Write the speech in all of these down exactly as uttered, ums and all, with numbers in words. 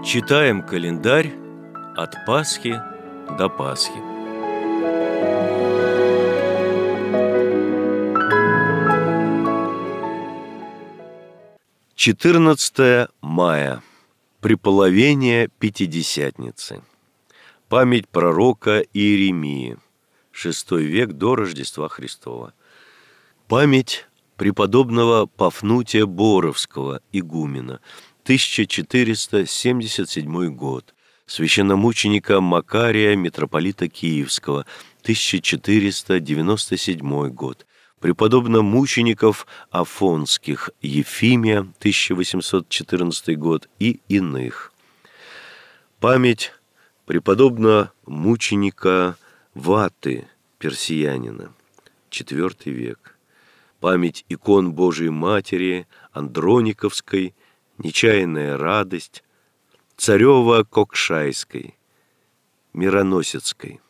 Читаем календарь от Пасхи до Пасхи. четырнадцатое мая. Преполовение Пятидесятницы. Память пророка Иеремии. шестой век до Рождества Христова. Память преподобного Пафнутия Боровского, игумена, тысяча четыреста семьдесят седьмой год. Священномученика Макария, митрополита Киевского, тысяча четыреста девяносто седьмой год. Преподобно-мучеников Афонских, Ефимия, тысяча восемьсот четырнадцатый год, и иных. Память преподобно-мученика Ваты, персиянина, четвёртый век. Память икон Божией Матери, Андрониковской, Нечаянная радость, Царево-Кокшайской, Мироносецкой.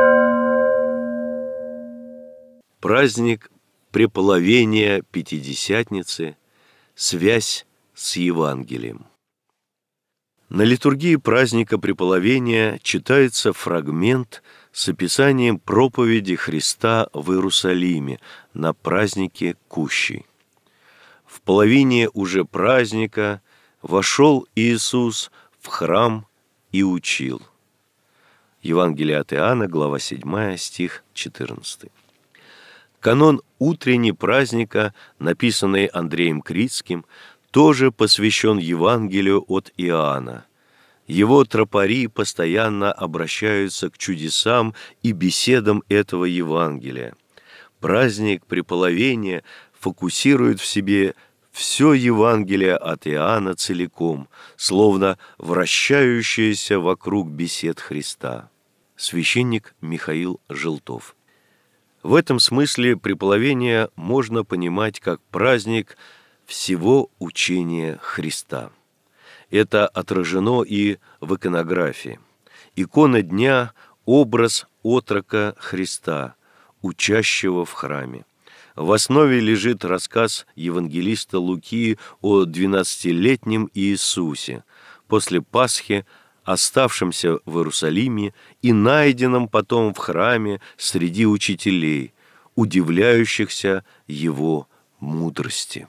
Праздник преполовения Пятидесятницы, связь с Евангелием. На литургии праздника преполовения читается фрагмент с описанием проповеди Христа в Иерусалиме на празднике Кущей. В половине уже праздника вошел Иисус в храм и учил. Евангелие от Иоанна, глава седьмая, стих четырнадцатый. Канон утренний праздника, написанный Андреем Критским, тоже посвящен Евангелию от Иоанна. Его тропари постоянно обращаются к чудесам и беседам этого Евангелия. Праздник преполовения фокусирует в себе все Евангелие от Иоанна целиком, словно вращающееся вокруг бесед Христа. Священник Михаил Желтов. В этом смысле преполовение можно понимать как праздник всего учения Христа. Это отражено и в иконографии. Икона дня – образ отрока Христа, учащего в храме. В основе лежит рассказ евангелиста Луки о двенадцатилетнем Иисусе, после Пасхи, оставшемся в Иерусалиме и найденном потом в храме среди учителей, удивляющихся его мудрости.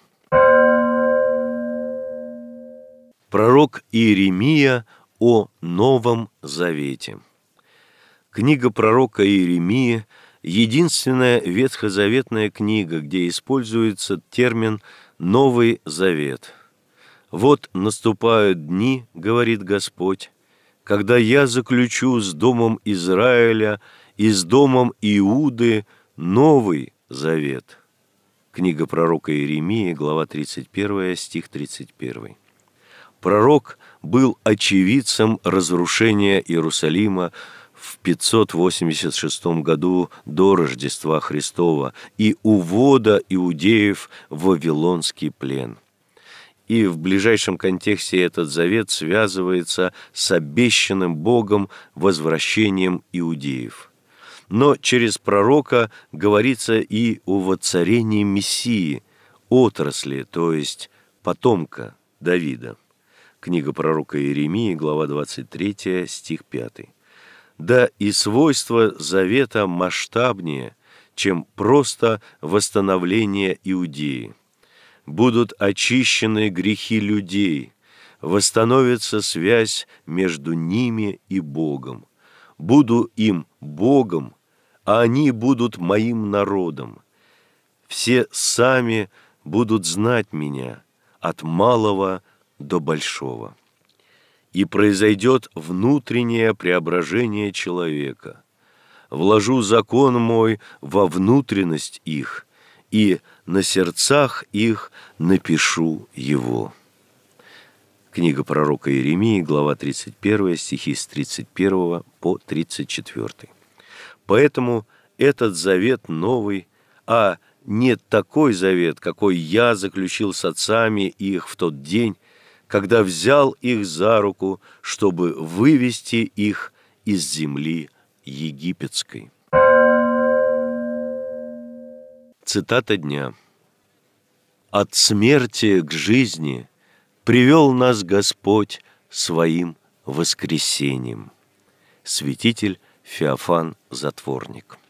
Пророк Иеремия о Новом Завете. Книга пророка Иеремии – единственная ветхозаветная книга, где используется термин «Новый Завет». «Вот наступают дни, — говорит Господь, — когда я заключу с домом Израиля и с домом Иуды Новый Завет». Книга пророка Иеремии, глава тридцать первая, стих тридцать первый. Пророк был очевидцем разрушения Иерусалима в пятьсот восемьдесят шестом году до Рождества Христова и увода иудеев в вавилонский плен. И в ближайшем контексте этот завет связывается с обещанным Богом возвращением иудеев. Но через пророка говорится и о воцарении Мессии, отрасли, то есть потомка Давида. Книга пророка Иеремии, глава двадцать третья, стих пятый. Да и свойства завета масштабнее, чем просто восстановление Иудеи. Будут очищены грехи людей, восстановится связь между ними и Богом. Буду им Богом, а они будут моим народом. Все сами будут знать меня, от малого до большого. И произойдет внутреннее преображение человека. Вложу закон мой во внутренность их, и на сердцах их напишу его. Книга пророка Иеремии, глава тридцать первая, стихи с тридцать первого по тридцать четвёртый. Поэтому этот завет новый, а не такой завет, какой я заключил с отцами их в тот день, когда взял их за руку, чтобы вывести их из земли египетской. Цитата дня. «От смерти к жизни привел нас Господь своим воскресением. Святитель Феофан Затворник.